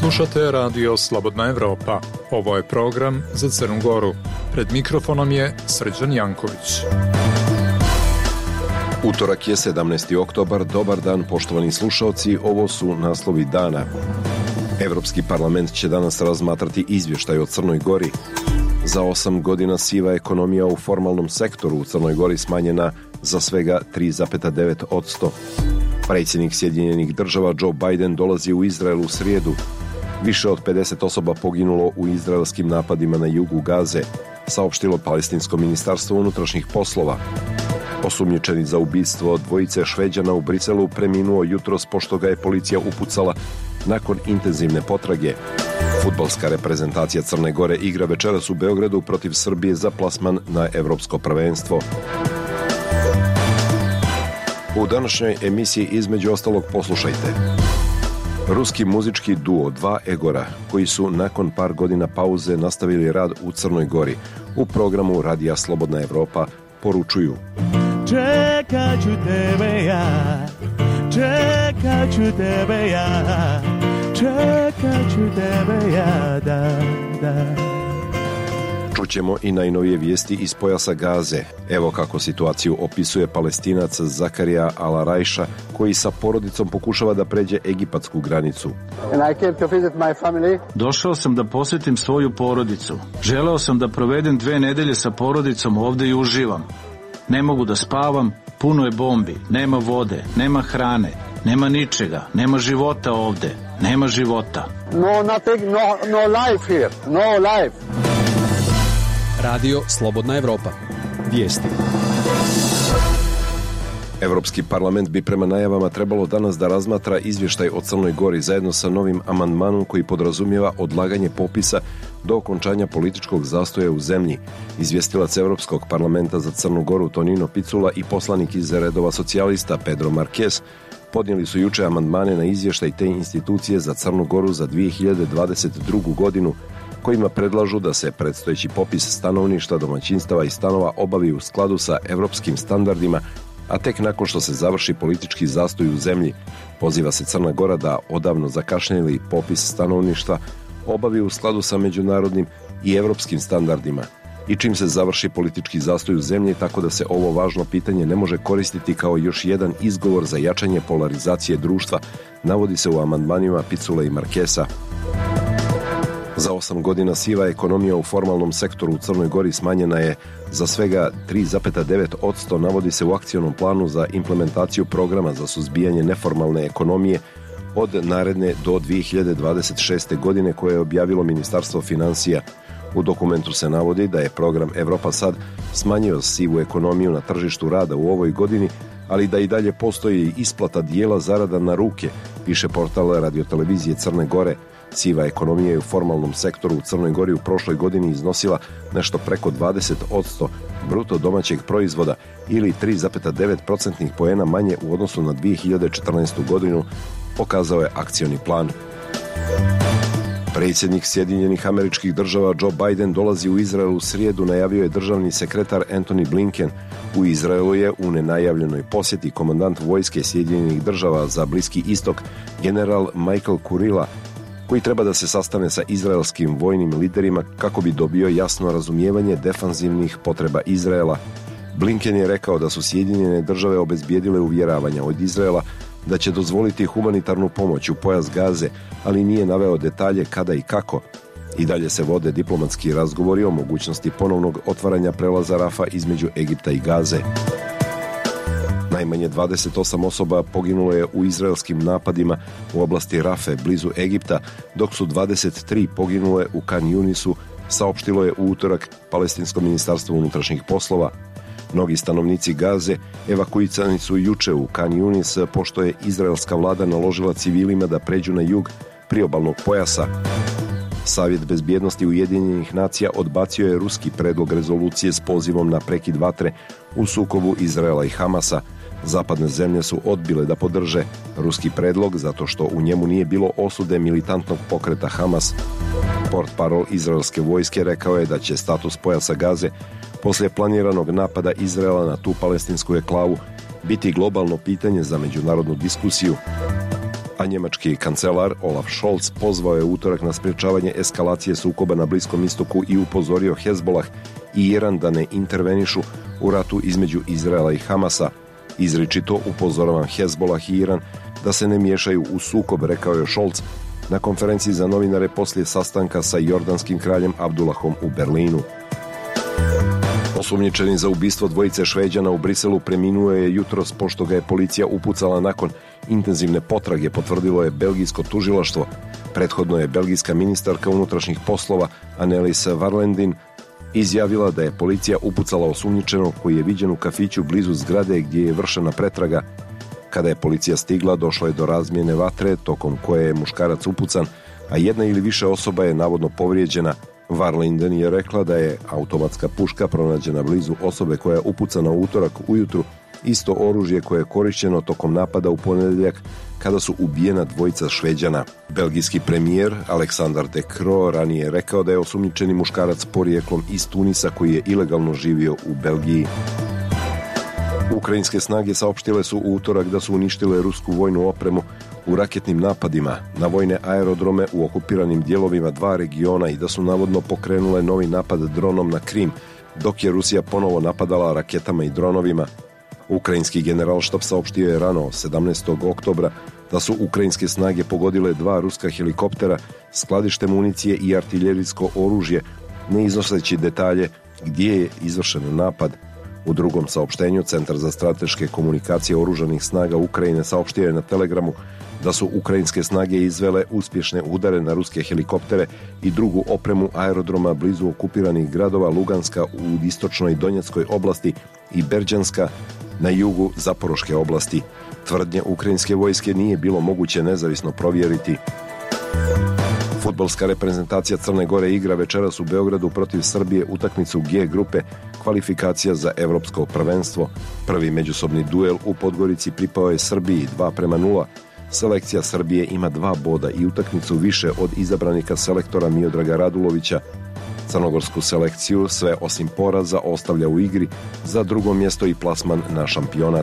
Slušate radio Slobodna Evropa. Ovo je program za Crnu Goru. Pred mikrofonom je Srđan Janković. Utorak je 17. oktobar. Dobar dan, poštovani slušaoci. Ovo su naslovi dana. Evropski parlament će danas razmatrati izvještaj o Crnoj Gori. Za 8 godina siva ekonomija u formalnom sektoru u Crnoj Gori smanjena za svega 3,9%. Predsjednik Sjedinjenih država Joe Biden dolazi u Izrael u srijedu. Više od 50 osoba poginulo u izraelskim napadima na jugu Gaze, saopštilo Palestinsko ministarstvo unutrašnjih poslova. Osumnjičeni za ubistvo dvojice Šveđana u Briselu preminuo jutros pošto ga je policija upucala nakon intenzivne potrage. Fudbalska reprezentacija Crne Gore igra večeras u Beogradu protiv Srbije za plasman na Evropsko prvenstvo. U današnjoj emisiji između ostalog poslušajte. Ruski muzički duo Dva Egora, koji su nakon par godina pauze nastavili rad u Crnoj Gori, u programu Radija Slobodna Evropa poručuju: Čekat ću tebe ja, čekat ću tebe ja, čekat ću tebe ja, da. Čućemo i najnovije vijesti iz pojasa Gaze. Evo kako situaciju opisuje Palestinac Zakarija Al-Rajša, koji sa porodicom pokušava da pređe egipatsku granicu. Došao sam da posjetim svoju porodicu. Želeo sam da provedem 2 nedelje sa porodicom ovdje i uživam. Ne mogu da spavam, puno je bombi, nema vode, nema hrane, nema ničega, nema života ovdje, nema života. No life here, no life. Radio Slobodna Evropa. Vijesti. Evropski parlament bi prema najavama trebalo danas da razmatra izvještaj o Crnoj Gori zajedno sa novim amandmanom koji podrazumijeva odlaganje popisa do okončanja političkog zastoja u zemlji. Izvjestilac Evropskog parlamenta za Crnu Goru Tonino Picula i poslanik iz redova socijalista Pedro Marquez podnijeli su juče amandmane na izvještaj te institucije za Crnu Goru za 2022. godinu, kojima predlažu da se predstojeći popis stanovništva, domaćinstava i stanova obavi u skladu sa evropskim standardima, a tek nakon što se završi politički zastoj u zemlji. Poziva se Crna Gora da odavno zakašnjeli popis stanovništva obavi u skladu sa međunarodnim i evropskim standardima i čim se završi politički zastoj u zemlji, tako da se ovo važno pitanje ne može koristiti kao još jedan izgovor za jačanje polarizacije društva, navodi se u amandmanima Picule i Markesa. Za 8 godina siva ekonomija u formalnom sektoru u Crnoj Gori smanjena je za svega 3,9%, navodi se u akcionom planu za implementaciju programa za suzbijanje neformalne ekonomije od naredne do 2026. godine koje je objavilo Ministarstvo financija. U dokumentu se navodi da je program Evropa Sad smanjio sivu ekonomiju na tržištu rada u ovoj godini, ali da i dalje postoji isplata dijela zarada na ruke, piše portal radiotelevizije Crne Gore. Siva ekonomija je u formalnom sektoru u Crnoj Gori u prošloj godini iznosila nešto preko 20% bruto domaćeg proizvoda ili 3,9% poena manje u odnosu na 2014. godinu, pokazao je akcioni plan. Predsjednik Sjedinjenih Američkih Država Joe Biden dolazi u Izrael u srijedu, najavio je državni sekretar Antony Blinken. U Izraelu je u nenajavljenoj posjeti komandant vojske Sjedinjenih Država za Bliski istok, general Michael Kurila, koji treba da se sastane sa izraelskim vojnim liderima kako bi dobio jasno razumijevanje defanzivnih potreba Izraela. Blinken je rekao da su Sjedinjene Države obezbijedile uvjeravanja od Izraela da će dozvoliti humanitarnu pomoć u pojas Gaze, ali nije naveo detalje kada i kako. I dalje se vode diplomatski razgovori o mogućnosti ponovnog otvaranja prelaza Rafa između Egipta i Gaze. Najmanje 28 osoba poginulo je u izraelskim napadima u oblasti Rafe blizu Egipta, dok su 23 poginule u Kan Yunisu, saopštilo je u utorak Palestinsko ministarstvo unutrašnjih poslova. Mnogi stanovnici Gaze evakuirani su juče u Kan Yunis pošto je izraelska vlada naložila civilima da pređu na jug priobalnog pojasa. Savjet bezbjednosti Ujedinjenih nacija odbacio je ruski predlog rezolucije s pozivom na prekid vatre u sukobu Izraela i Hamasa. Zapadne zemlje su odbile da podrže ruski predlog zato što u njemu nije bilo osude militantnog pokreta Hamas. Portparol izraelske vojske rekao je da će status pojasa Gaze poslije planiranog napada Izraela na tu palestinsku enklavu biti globalno pitanje za međunarodnu diskusiju. a njemački kancelar Olaf Scholz pozvao je utorak na sprječavanje eskalacije sukoba na Bliskom istoku i upozorio Hezbolah i Iran da ne intervenišu u ratu između Izraela i Hamasa. Izričito upozoravam Hezbolah i Iran da se ne miješaju u sukob, rekao je Scholz na konferenciji za novinare poslije sastanka sa jordanskim kraljem Abdullahom u Berlinu. Osumnjičeni za ubistvo dvojice Šveđana u Briselu preminuo je jutros pošto ga je policija upucala nakon intenzivne potrage, potvrdilo je belgijsko tužilaštvo. Prethodno je belgijska ministarka unutrašnjih poslova Annelies Varlendin izjavila da je policija upucala osumnjičenog koji je viđen u kafiću blizu zgrade gdje je vršena pretraga. Kada je policija stigla, došlo je do razmjene vatre tokom koje je muškarac upucan, a jedna ili više osoba je navodno povrijeđena. Varlinden je rekla da je automatska puška pronađena blizu osobe koja je upucana u utorak ujutru, isto oružje koje je korišćeno tokom napada u ponedjeljak kada su ubijena dvojica Šveđana. Belgijski premijer Alexander De Croo ranije je rekao da je osumnjičeni muškarac porijeklom iz Tunisa koji je ilegalno živio u Belgiji. Ukrajinske snage saopštile su u utorak da su uništile rusku vojnu opremu u raketnim napadima na vojne aerodrome u okupiranim dijelovima dva regiona i da su navodno pokrenule novi napad dronom na Krim, dok je Rusija ponovo napadala raketama i dronovima. Ukrajinski generalštab saopštio je rano 17. oktobra da su ukrajinske snage pogodile dva ruska helikoptera, skladište municije i artiljerijsko oružje, ne iznoseći detalje gdje je izvršen napad. U drugom saopštenju Centar za strateške komunikacije oružanih snaga Ukrajine saopštio je na Telegramu da su ukrajinske snage izvele uspješne udare na ruske helikoptere i drugu opremu aerodroma blizu okupiranih gradova Luganska u istočnoj Donjeckoj oblasti i Berđanska na jugu Zaporoške oblasti. Tvrdnje ukrajinske vojske nije bilo moguće nezavisno provjeriti. Fudbalska reprezentacija Crne Gore igra večeras u Beogradu protiv Srbije utakmicu G grupe kvalifikacija za evropsko prvenstvo. Prvi međusobni duel u Podgorici pripao je Srbiji 2:0. Selekcija Srbije ima 2 boda i utakmicu više od izabranika selektora Miodraga Radulovića. Crnogorsku selekciju sve osim poraza ostavlja u igri za drugo mjesto i plasman na šampionat.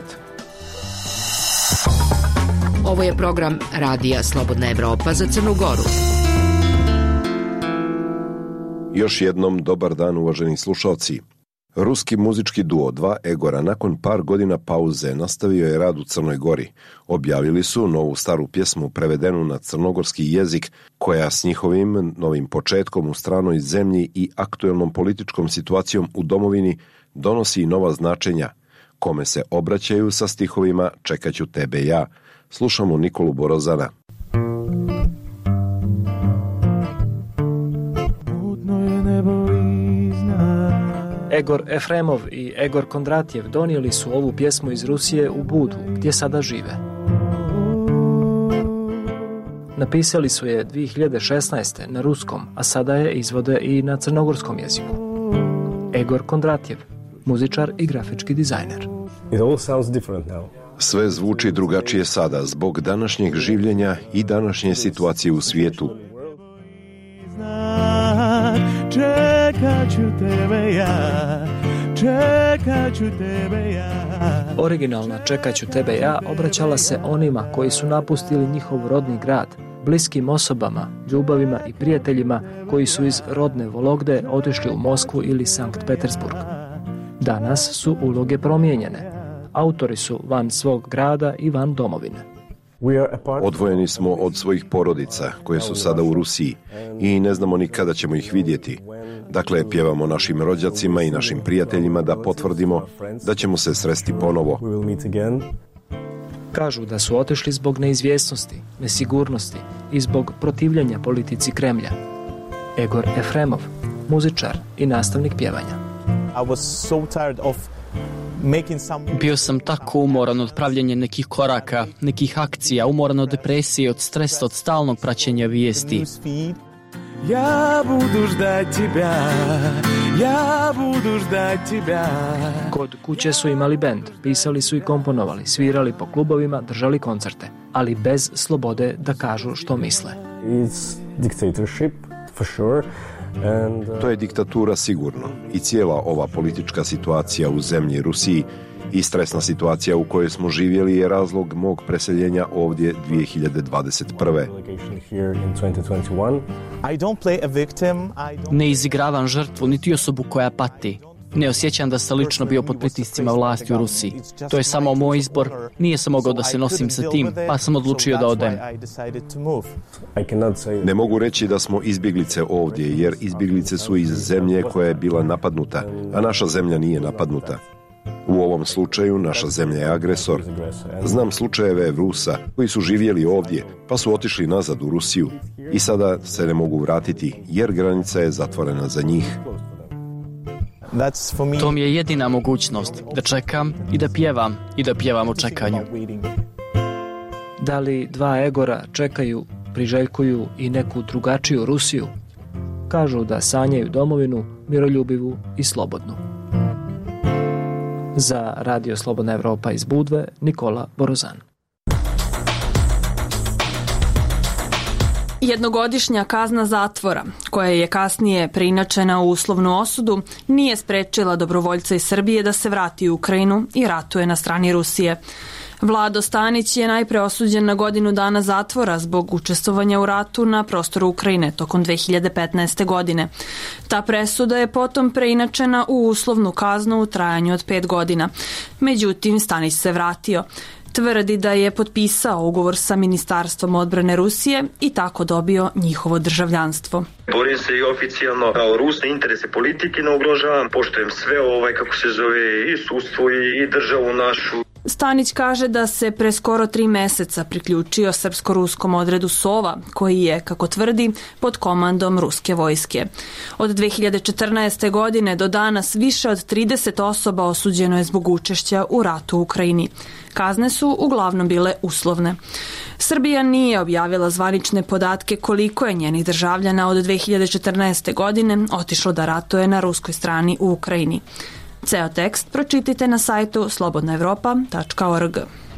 Ovo je program Radija Slobodna Evropa za Crnu Goru. Još jednom dobar dan, uvaženi slušalci. Ruski muzički duo Dva Egora nakon par godina pauze nastavio je rad u Crnoj Gori. Objavili su novu staru pjesmu prevedenu na crnogorski jezik koja s njihovim novim početkom u stranoj zemlji i aktuelnom političkom situacijom u domovini donosi nova značenja. Kome se obraćaju sa stihovima Čekaću tebe ja. Slušamo Nikolu Borozana. Egor Efremov i Egor Kondratjev donijeli su ovu pjesmu iz Rusije u Budu, gdje sada žive. Napisali su je 2016. na ruskom, a sada je izvode i na crnogorskom jeziku. Egor Kondratjev, muzičar i grafički dizajner. Sve zvuči drugačije sada zbog današnjeg življenja i današnje situacije u svijetu. Čekaću tebe ja, čekaću tebe ja. Originalna Čekaću tebe ja obraćala se onima koji su napustili njihov rodni grad, bliskim osobama, ljubavima i prijateljima koji su iz rodne Vologde otišli u Moskvu ili Sankt Petersburg. Danas su uloge promijenjene. Autori su van svog grada i van domovine. Odvojeni smo od svojih porodica koje su sada u Rusiji i ne znamo ni kada ćemo ih vidjeti. Dakle, pjevamo našim rođacima i našim prijateljima da potvrdimo da ćemo se sresti ponovo. Kažu da su otišli zbog neizvjesnosti, nesigurnosti i zbog protivljenja politici Kremlja. Egor Efremov, muzičar i nastavnik pjevanja. Bio sam tako umoran od pravljenja nekih koraka, nekih akcija, umoran od depresije, od stresa, od stalnog praćenja vijesti. Ja budu ždat teba, ja budu ždat teba. Kod kuće su imali bend, pisali su i komponovali, svirali po klubovima, držali koncerte, ali bez slobode da kažu što misle. It's dictatorship, for sure. To je diktatura sigurno i cijela ova politička situacija u zemlji Rusiji i stresna situacija u kojoj smo živjeli je razlog mog preseljenja ovdje 2021. Ne izigravam žrtvu niti osobu koja pati. Ne osjećam da sam lično bio pod pritiscima vlasti u Rusiji. To je samo moj izbor. Nije sam mogao da se nosim sa tim, pa sam odlučio da odem. Ne mogu reći da smo izbjeglice ovdje, jer izbjeglice su iz zemlje koja je bila napadnuta, a naša zemlja nije napadnuta. U ovom slučaju naša zemlja je agresor. Znam slučajeve Rusa koji su živjeli ovdje, pa su otišli nazad u Rusiju i sada se ne mogu vratiti, jer granica je zatvorena za njih. To mi je jedina mogućnost, da čekam i da pjevam u čekanju. Da li dva egora čekaju, priželjkuju i neku drugačiju Rusiju? Kažu da sanjaju domovinu miroljubivu i slobodnu. Za Radio Slobodna Evropa iz Budve, Nikola Borozan. Jednogodišnja kazna zatvora, koja je kasnije preinačena u uslovnu osudu, nije sprečila dobrovoljca iz Srbije da se vrati u Ukrajinu i ratuje na strani Rusije. Vlado Stanić je najpre osuđen na 1 godinu dana zatvora zbog učestvovanja u ratu na prostoru Ukrajine tokom 2015. godine. Ta presuda je potom preinačena u uslovnu kaznu u trajanju od 5 godina. Međutim, Stanić se vratio. Tvrdi da je potpisao ugovor sa Ministarstvom odbrane Rusije i tako dobio njihovo državljanstvo. Borim se i oficijalno kao Rus, interese politike ne ugrožavam, poštujem sve i sudstvo i državu našu. Stanić kaže da se pre skoro 3 meseca priključio srpsko-ruskom odredu Sova, koji je, kako tvrdi, pod komandom ruske vojske. Od 2014. godine do danas više od 30 osoba osuđeno je zbog učešća u ratu u Ukrajini. Kazne su uglavnom bile uslovne. Srbija nije objavila zvanične podatke koliko je njenih državljana od 2014. godine otišlo da ratuje na ruskoj strani u Ukrajini. Ceo tekst pročitajte na sajtu slobodnaevropa.org.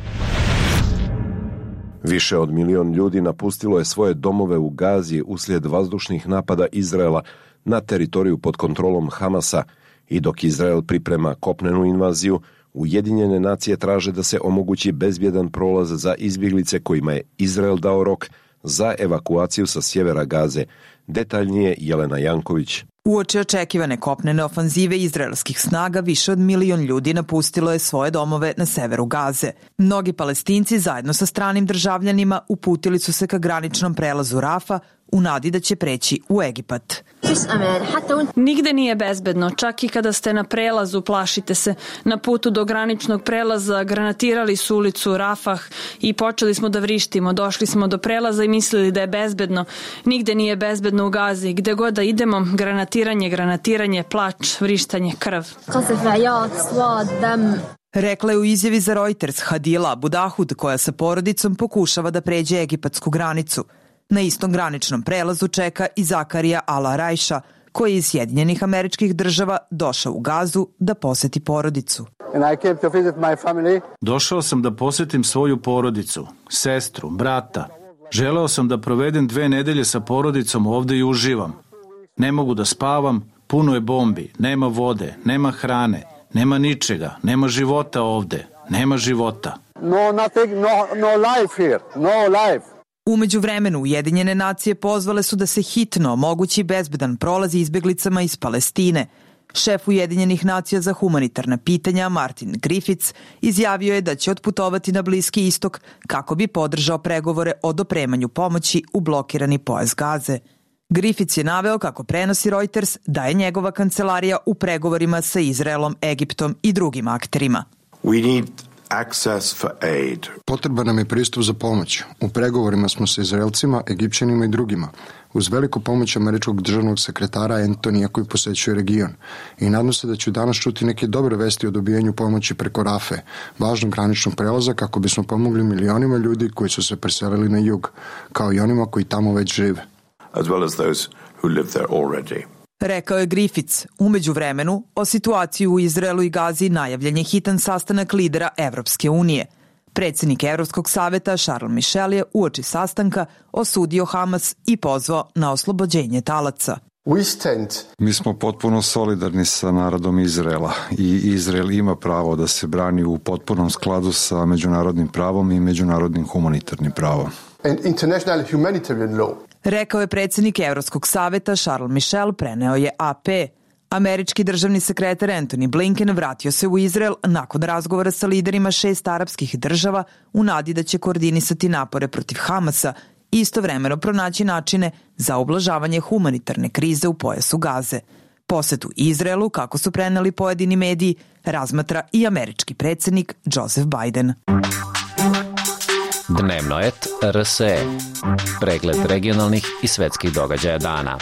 Više od 1 milion ljudi napustilo je svoje domove u Gazi uslijed vazdušnih napada Izraela na teritoriju pod kontrolom Hamasa i dok Izrael priprema kopnenu invaziju, Ujedinjene nacije traže da se omogući bezbjedan prolaz za izbjeglice kojima je Izrael dao rok za evakuaciju sa sjevera Gaze. Detaljnije Jelena Janković. Uoči očekivane kopnene ofanzive izraelskih snaga, više od 1 milion ljudi napustilo je svoje domove na severu Gaze. Mnogi Palestinci zajedno sa stranim državljanima uputili su se ka graničnom prelazu Rafa u nadi da će preći u Egipat. Nigde nije bezbedno, čak i kada ste na prelazu plašite se. Na putu do graničnog prelaza granatirali su ulicu Rafah i počeli smo da vrištimo. Došli smo do prelaza i mislili da je bezbedno. Nigde nije bezbedno u Gazi. Gde god da idemo, granatiranje, plač, vrištanje, krv. Rekla je u izjavi za Reuters Hadila Abudahud, koja sa porodicom pokušava da pređe egipatsku granicu. Na istom graničnom prelazu čeka i Zakarija Al-Arajša, koji je iz Sjedinjenih Američkih Država došao u Gazu da poseti porodicu. Došao sam da posetim svoju porodicu, sestru, brata. Želeo sam da provedem 2 nedelje sa porodicom ovde i uživam. Ne mogu da spavam, puno je bombi, nema vode, nema hrane, nema ničega, nema života ovde, nema života. No life here, no life. Umeđu vremenu Ujedinjene nacije pozvale su da se hitno omogući bezbedan prolaz izbjeglicama iz Palestine. Šef Ujedinjenih nacija za humanitarna pitanja Martin Griffiths izjavio je da će otputovati na Bliski istok kako bi podržao pregovore o dopremanju pomoći u blokirani pojas Gaze. Griffiths je naveo, kako prenosi Reuters, da je njegova kancelarija u pregovorima sa Izraelom, Egiptom i drugim akterima. Potreban nam je pristup za pomoć. U pregovorima smo sa Izraelcima, Egipćanima i drugima, uz veliku pomoć američkog državnog sekretara Antonija koji posećuje region. I nadam se da ću danas čuti neke dobre vesti o dobijanju pomoći preko Rafe, važnog graničnog prelaza, kako bismo pomogli milionima ljudi koji su se preselili na jug, kao i onima koji tamo već žive. As well as those who live there already. Rekao je Griffiths. Umeđu vremenu, o situaciji u Izraelu i Gazi najavljen je hitan sastanak lidera Evropske unije. Predsjednik Evropskog saveta Charles Michel je uoči sastanka osudio Hamas i pozvao na oslobođenje talaca. Mi smo potpuno solidarni sa narodom Izraela i Izrael ima pravo da se brani u potpunom skladu sa međunarodnim pravom i međunarodnim humanitarnim pravom. Rekao je predsjednik Evropskog saveta Charles Michel, preneo je AP. Američki državni sekretar Antony Blinken vratio se u Izrael nakon razgovora sa liderima 6 arapskih država u nadi da će koordinisati napore protiv Hamasa i istovremeno pronaći načine za ublažavanje humanitarne krize u pojasu Gaze. Posetu Izraelu, kako su preneli pojedini mediji, razmatra i američki predsjednik Joseph Biden. Dnevnoet RSE. Pregled regionalnih i svetskih događaja dana.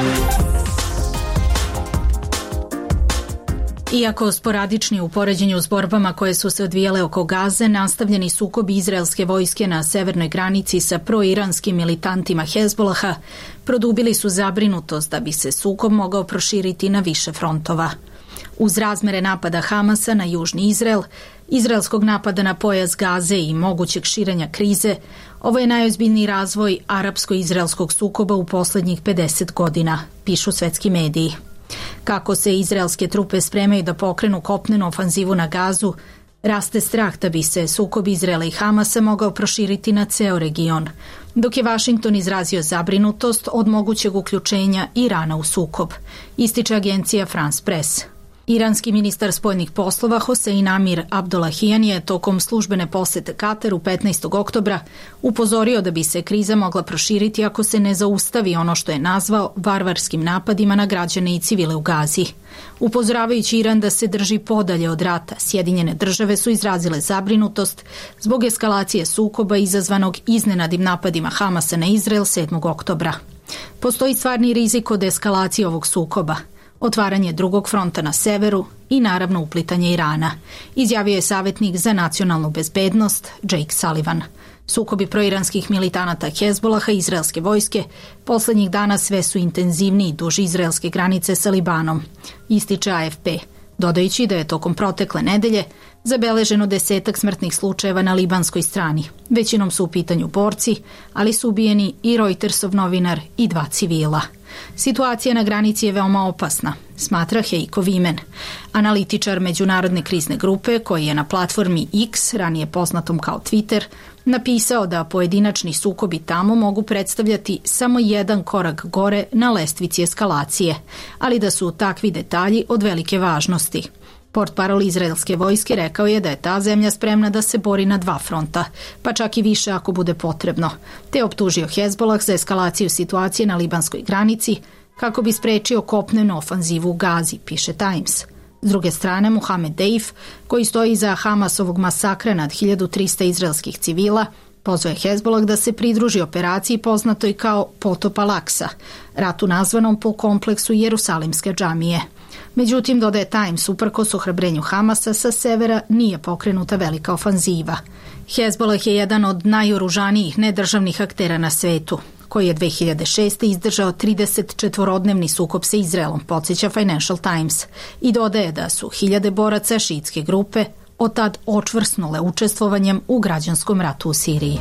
Iako sporadični u poređenju s borbama koje su se odvijale oko Gaze, nastavljeni sukobi izraelske vojske na severnoj granici sa proiranskim militantima Hezbolaha produbili su zabrinutost da bi se sukob mogao proširiti na više frontova. Uz razmere napada Hamasa na južni Izrael, izraelskog napada na pojas Gaze i mogućeg širenja krize, ovo je najozbiljniji razvoj arapsko-izraelskog sukoba u posljednjih 50 godina, pišu svetski mediji. Kako se izraelske trupe spremaju da pokrenu kopnenu ofanzivu na Gazu, raste strah da bi se sukob Izraela i Hamasa mogao proširiti na ceo region, dok je Vašington izrazio zabrinutost od mogućeg uključenja Irana u sukob, ističe agencija France Press. Iranski ministar spoljnih poslova Hosein Amir Abdollahian je tokom službene posete Kataru 15. oktobra upozorio da bi se kriza mogla proširiti ako se ne zaustavi ono što je nazvao varvarskim napadima na građane i civile u Gazi. Upozoravajući Iran da se drži podalje od rata, Sjedinjene države su izrazile zabrinutost zbog eskalacije sukoba izazvanog iznenadnim napadima Hamasa na Izrael 7. oktobra. Postoji stvarni rizik od eskalacije ovog sukoba, otvaranje drugog fronta na severu i naravno uplitanje Irana, izjavio je savjetnik za nacionalnu bezbednost Jake Sullivan. Sukobi proiranskih militanata Hezbolaha i izraelske vojske posljednjih dana sve su intenzivniji duž izraelske granice sa Libanom, ističe AFP, dodajući da je tokom protekle nedelje zabeleženo 10 smrtnih slučajeva na libanskoj strani. Većinom su u pitanju borci, ali su ubijeni i Reutersov novinar i 2 civila. Situacija na granici je veoma opasna, smatra Heiko Vimen, analitičar međunarodne krizne grupe koji je na platformi X, ranije poznatom kao Twitter, napisao da pojedinačni sukobi tamo mogu predstavljati samo jedan korak gore na lestvici eskalacije, ali da su takvi detalji od velike važnosti. Portparol izraelske vojske rekao je da je ta zemlja spremna da se bori na 2 fronta, pa čak i više ako bude potrebno, te optužio Hezbolah za eskalaciju situacije na libanskoj granici kako bi sprečio kopnenu ofanzivu u Gazi, piše Times. S druge strane, Mohamed Deif, koji stoji iza Hamasovog masakra nad 1300 izraelskih civila, pozvao je Hezbolah da se pridruži operaciji poznatoj kao Potop Al-Aksa, ratu nazvanom po kompleksu Jerusalimske džamije. Međutim, dodaje Times, uprkos ohrabrenju Hamasa, sa severa nije pokrenuta velika ofanziva. Hezbolah je jedan od najoružanijih nedržavnih aktera na svetu, koji je 2006. izdržao 34-dnevni sukob sa Izraelom, podsjeća Financial Times, i dodaje da su hiljade boraca šiitske grupe od tad očvrsnule učestvovanjem u građanskom ratu u Siriji.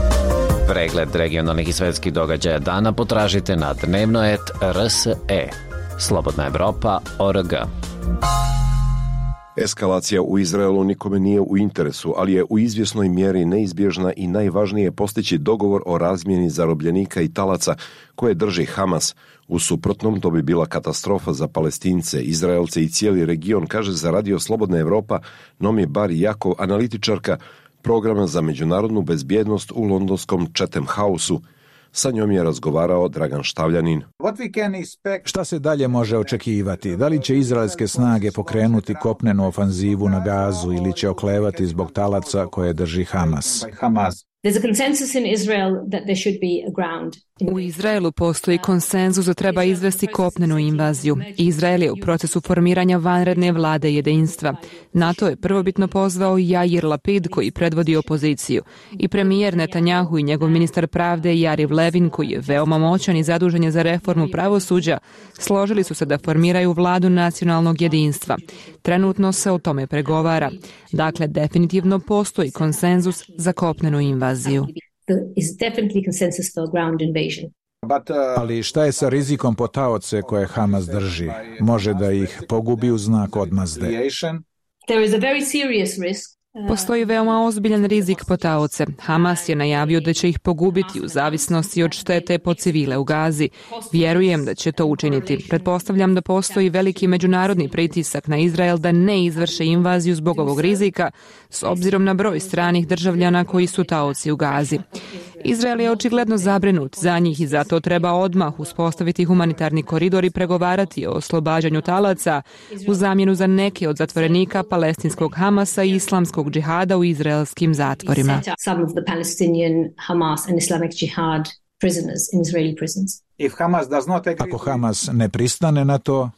Pregled regionalnih i svetskih događaja dana potražite na Dnevnoet RSE. Slobodna Evropa.org. Eskalacija u Izraelu nikome nije u interesu, ali je u izvjesnoj mjeri neizbježna i najvažnije postići dogovor o razmjeni zarobljenika i talaca koje drži Hamas. U suprotnom, to bi bila katastrofa za Palestince, Izraelce i cijeli region, kaže za Radio Slobodna Evropa Nomi Bar Jakov, analitičarka programa za međunarodnu bezbjednost u londonskom Chatham Houseu. Sa njom je razgovarao Dragan Štavljanin. Šta se dalje može očekivati? Da li će izraelske snage pokrenuti kopnenu ofanzivu na Gazu ili će oklevati zbog talaca koje drži Hamas? U Izraelu postoji konsenzus da treba izvesti kopnenu invaziju. Izrael je u procesu formiranja vanredne vlade jedinstva. NATO je prvobitno pozvao Jair Lapid, koji predvodi opoziciju, i premijer Netanjahu i njegov ministar pravde Jariv Levin, koji je veoma moćan i zadužen je za reformu pravosuđa, složili su se da formiraju vladu nacionalnog jedinstva. Trenutno se o tome pregovara. Dakle, definitivno postoji konsenzus za kopnenu invaziju. Ali šta je sa rizikom po taoce koje Hamas drži? Može da ih pogubi u znak odmazde. Postoji veoma ozbiljan rizik po taoce. Hamas je najavio da će ih pogubiti u zavisnosti od štete po civile u Gazi. Vjerujem da će to učiniti. Pretpostavljam da postoji veliki međunarodni pritisak na Izrael da ne izvrše invaziju zbog ovog rizika, s obzirom na broj stranih državljana koji su taoci u Gazi. Izrael je očigledno zabrinut za njih i zato treba odmah uspostaviti humanitarni koridor i pregovarati o oslobađanju talaca u zamjenu za neke od zatvorenika palestinskog Hamasa i islamskog džihada u izraelskim zatvorima. Ako Hamas ne pristane na to,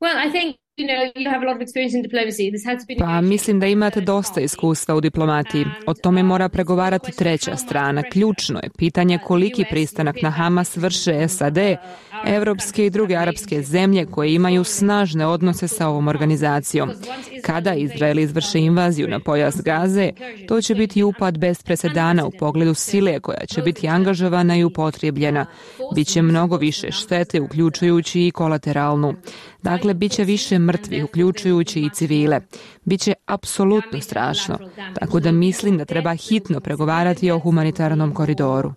Pa mislim da imate dosta iskustva u diplomatiji. O tome mora pregovarati treća strana. Ključno je pitanje koliki pristanak na Hamas vrše SAD, evropske i druge arapske zemlje koje imaju snažne odnose sa ovom organizacijom. Kada Izrael izvrše invaziju na pojas Gaze, to će biti upad bez presedana u pogledu sile koja će biti angažovana i upotrijebljena. Biće mnogo više štete, uključujući i kolateralnu. Dakle, biće više mrtvih, uključujući i civile. Biće apsolutno strašno. Tako da mislim da treba hitno pregovarati o humanitarnom koridoru.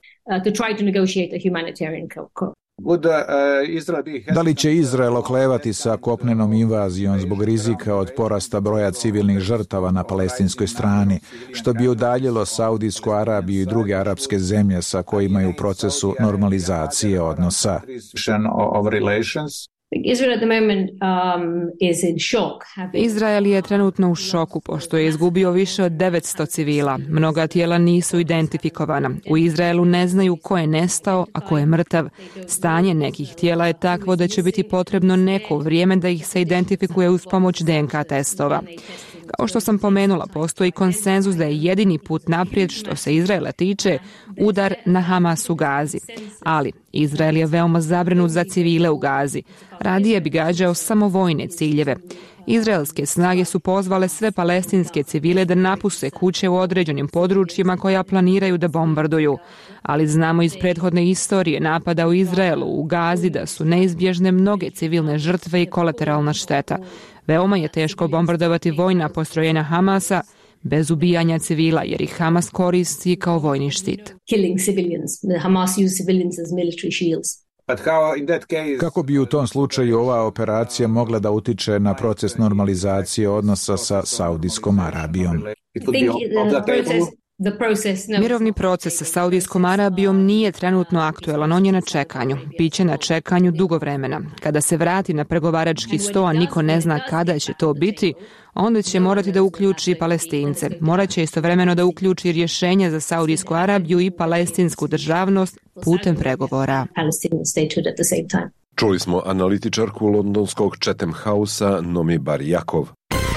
Da li će Izrael oklevati sa kopnenom invazijom zbog rizika od porasta broja civilnih žrtava na palestinskoj strani, što bi udaljilo Saudijsku Arabiju i druge arapske zemlje sa kojima je u procesu normalizacije odnosa? Izrael je trenutno u šoku pošto je izgubio više od 900 civila. Mnoga tijela nisu identifikovana. U Izraelu ne znaju ko je nestao, a ko je mrtav. Stanje nekih tijela je takvo da će biti potrebno neko vrijeme da ih se identifikuje uz pomoć DNK testova. Kao što sam pomenula, postoji konsenzus da je jedini put naprijed što se Izraela tiče udar na Hamas u Gazi. Ali Izrael je veoma zabrinut za civile u Gazi. Radije bi gađao samo vojne ciljeve. Izraelske snage su pozvale sve palestinske civile da napuste kuće u određenim područjima koja planiraju da bombarduju. Ali znamo iz prethodne istorije napada u Izraelu u Gazi da su neizbježne mnoge civilne žrtve i kolateralna šteta. Veoma je teško bombardovati vojna postrojenja Hamasa bez ubijanja civila, jer ih Hamas koristi kao vojni štit. Kako bi u tom slučaju ova operacija mogla da utiče na proces normalizacije odnosa sa Saudijskom Arabijom? Mirovni proces sa Saudijskom Arabijom nije trenutno aktuelan, on je na čekanju. Biće na čekanju dugo vremena. Kada se vrati na pregovarački sto, a niko ne zna kada će to biti, onda će morati da uključi Palestince. Morat će istovremeno da uključi rješenje za Saudijsku Arabiju i palestinsku državnost putem pregovora. Čuli smo analitičarku londonskog Chatham House-a Nomi Barjakov.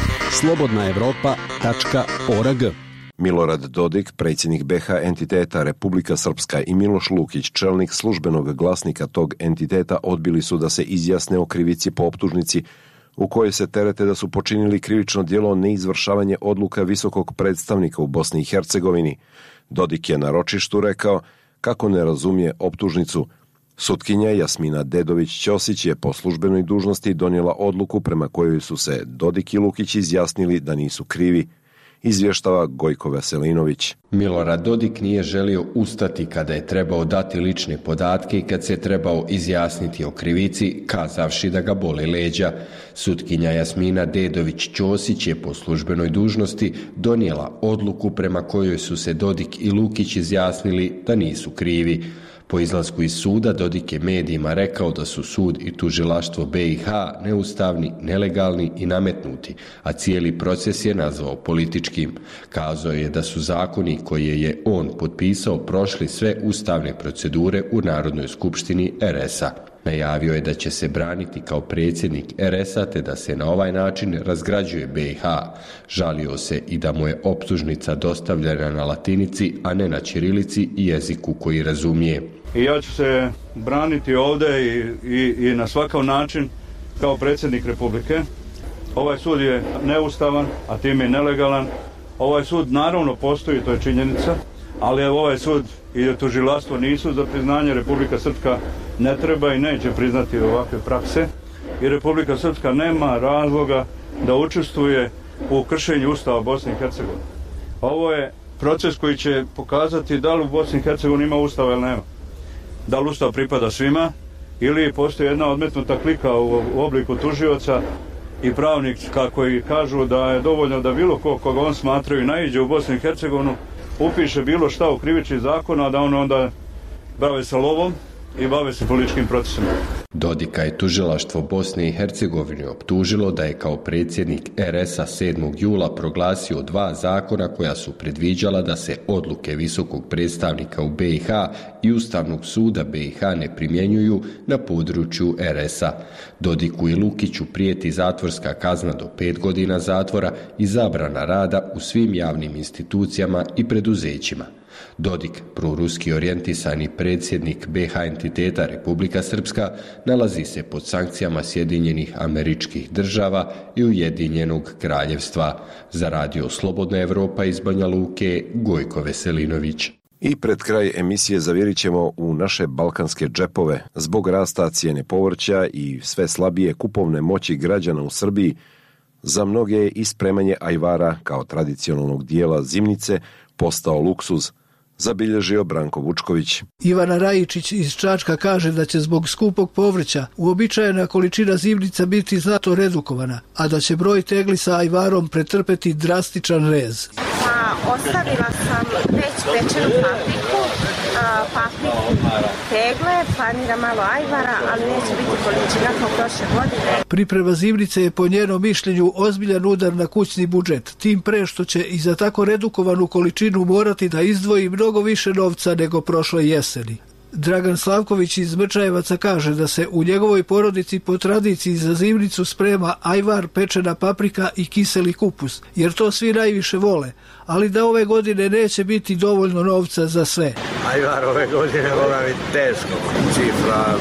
slobodnaevropa.org. Milorad Dodik, predsjednik BiH entiteta Republika Srpska i Miloš Lukić, čelnik službenog glasnika tog entiteta, odbili su da se izjasne o krivici po optužnici u kojoj se terete da su počinili krivično djelo neizvršavanje odluka visokog predstavnika u Bosni i Hercegovini. Dodik je na ročištu rekao kako ne razumije optužnicu. Sutkinja Jasmina Dedović-Ćosić je po službenoj dužnosti donijela odluku prema kojoj su se Dodik i Lukić izjasnili da nisu krivi. Izvještava Gojko Veselinović. Milorad Dodik nije želio ustati kada je trebao dati lične podatke i kad se trebao izjasniti o krivici, kazavši da ga boli leđa. Sutkinja Jasmina Dedović-Ćosić je po službenoj dužnosti donijela odluku prema kojoj su se Dodik i Lukić izjasnili da nisu krivi. Po izlasku iz suda Dodik je medijima rekao da su sud i tužilaštvo BiH neustavni, nelegalni i nametnuti, a cijeli proces je nazvao političkim. Kazao je da su zakoni koje je on potpisao prošli sve ustavne procedure u Narodnoj skupštini RS-a. Najavio je da će se braniti kao predsjednik RS-a te da se na ovaj način razgrađuje BiH. Žalio se i da mu je optužnica dostavljena na latinici, a ne na ćirilici i jeziku koji razumije. I ja ću se braniti ovdje i na svakav način kao predsjednik Republike. Ovaj sud je neustavan, a tim je nelegalan. Ovaj sud naravno postoji, to je činjenica, ali ovaj sud i tužilaštvo nisu za priznanje. Republika Srpska ne treba i neće priznati ovakve prakse i Republika Srpska nema razloga da učestvuje u kršenju Ustava Bosne i Hercegovine. Ovo je proces koji će pokazati da li u Bosni i Hercegovini ima Ustava ili nema. Da li Ustav pripada svima ili postoji jedna odmetnuta klika u obliku tužioca i pravnika koji kažu da je dovoljno da bilo koga on smatraju naiđe u Bosnu i Hercegovinu, upiše bilo šta u krivični zakon, a da on onda bave se lovom i bave se političkim procesima. Dodika je tužilaštvo Bosne i Hercegovine optužilo da je kao predsjednik RS-a 7. jula proglasio 2 zakona koja su predviđala da se odluke visokog predstavnika u BiH i Ustavnog suda BiH ne primjenjuju na području RS-a. Dodiku i Lukiću prijeti zatvorska kazna do 5 godina zatvora i zabrana rada u svim javnim institucijama i preduzećima. Dodik, proruski orijentisani predsjednik BiH entiteta Republika Srpska, nalazi se pod sankcijama Sjedinjenih Američkih Država i Ujedinjenog Kraljevstva. Za Radio Slobodna Evropa iz Banja Luke, Gojko Veselinović. I pred kraj emisije zavjerit ćemo u naše balkanske džepove. Zbog rasta cijene povrća i sve slabije kupovne moći građana u Srbiji, za mnoge je ispremanje ajvara kao tradicionalnog dijela zimnice postao luksuz, zabilježio Branko Vučković. Ivana Rajičić iz Čačka kaže da će zbog skupog povrća uobičajena količina zimnica biti znatno redukovana, a da će broj tegli sa ajvarom pretrpeti drastičan rez. Ostavila sam već pečenu papriku, tegle, planira malo ajvara, ali neće biti količina kao prošle godine. Priprema zimnice je po njenom mišljenju ozbiljan udar na kućni budžet, tim pre što će i za tako redukovanu količinu morati da izdvoji mnogo više novca nego prošle jeseni. Dragan Slavković iz Mrčajevaca kaže da se u njegovoj porodici po tradiciji za zimnicu sprema ajvar, pečena paprika i kiseli kupus, jer to svi najviše vole, ali da ove godine neće biti dovoljno novca za sve. Ajvar ove godine mora biti teško. Cifra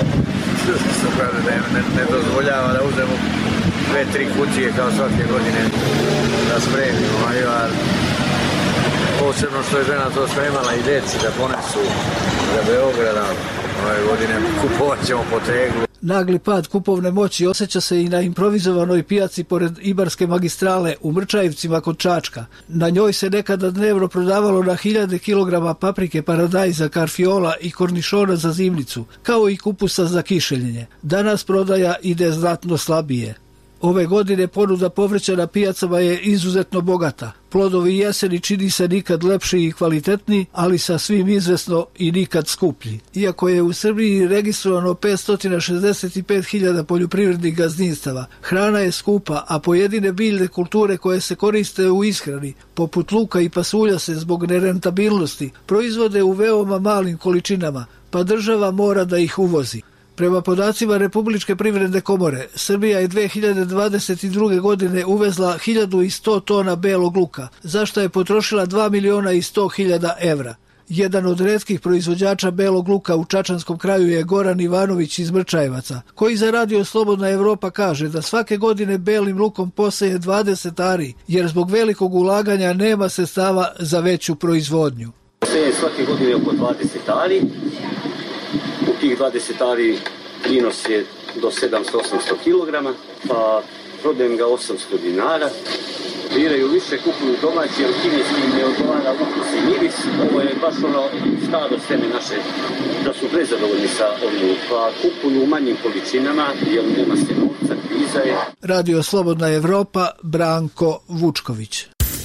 ne dozvoljava da uzemo 2-3 kutije kao svake godine da spremimo ajvar. Posebno što je žena to spremala i deci da ponesu za Beograda. Ove godine kupovat ćemo po teglu. Nagli pad kupovne moći osjeća se i na improvizovanoj pijaci pored Ibarske magistrale u Mrčajevcima kod Čačka. Na njoj se nekada dnevno prodavalo na 1000 kilograma paprike, paradajza, karfiola i kornišona za zimnicu, kao i kupusa za kišeljenje. Danas prodaja ide znatno slabije. Ove godine ponuda povrća na pijacama je izuzetno bogata. Plodovi jeseni čini se nikad lepši i kvalitetniji, ali sasvim izvesno i nikad skuplji. Iako je u Srbiji registrovano 565.000 poljoprivrednih gazdinstava, hrana je skupa, a pojedine biljne kulture koje se koriste u ishrani, poput luka i pasulja, se zbog nerentabilnosti proizvode u veoma malim količinama, pa država mora da ih uvozi. Prema podacima Republičke privredne komore, Srbija je 2022. godine uvezla 1100 tona belog luka, za što je potrošila 2.100.000 evra. Jedan od retkih proizvođača belog luka u Čačanskom kraju je Goran Ivanović iz Mrčajevaca, koji za Radio Slobodna Evropa kaže da svake godine belim lukom poseje 20 ari, jer zbog velikog ulaganja nema sredstava za veću proizvodnju. Poseje svake godine oko 20 ari. U tih 20 ari prinos je do 700-800 kg, pa prodajem ga 800 dinara. Biraju više, kupuju domaći, jer kineski ne odgovara ukus i miris. Ovo je baš ono staro seme naše, da su prezadovoljni sa ovim, pa kupuju u manjim količinama, jer nema se novca, kriza je. Radio Slobodna Evropa, Branko Vučković.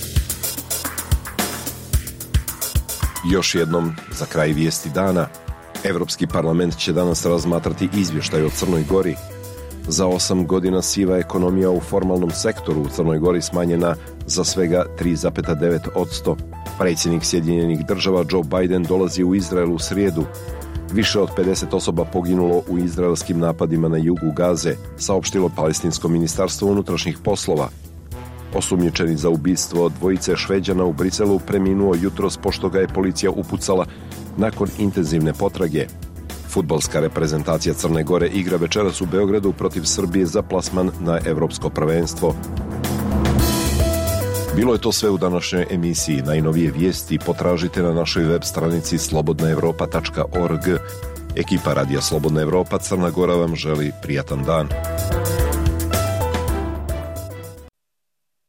Još jednom, za kraj vijesti dana, Evropski parlament će danas razmatrati izvještaj o Crnoj Gori. Za 8 godina siva ekonomija u formalnom sektoru u Crnoj Gori smanjena za svega 3,9%. Predsjednik Sjedinjenih Država Joe Biden dolazi u Izrael u srijedu. Više od 50 osoba poginulo u izraelskim napadima na jugu Gaze, saopštilo Palestinsko ministarstvo unutrašnjih poslova. Osumnjičeni za ubistvo dvojice Šveđana u Briselu preminuo jutros pošto ga je policija upucala nakon intenzivne potrage. Fudbalska reprezentacija Crne Gore igra večeras u Beogradu protiv Srbije za plasman na Evropsko prvenstvo. Bilo je to sve u današnjoj emisiji. Najnovije vijesti potražite na našoj web stranici slobodnaevropa.org. Ekipa Radija Slobodna Evropa Crna Gora vam želi prijatan dan.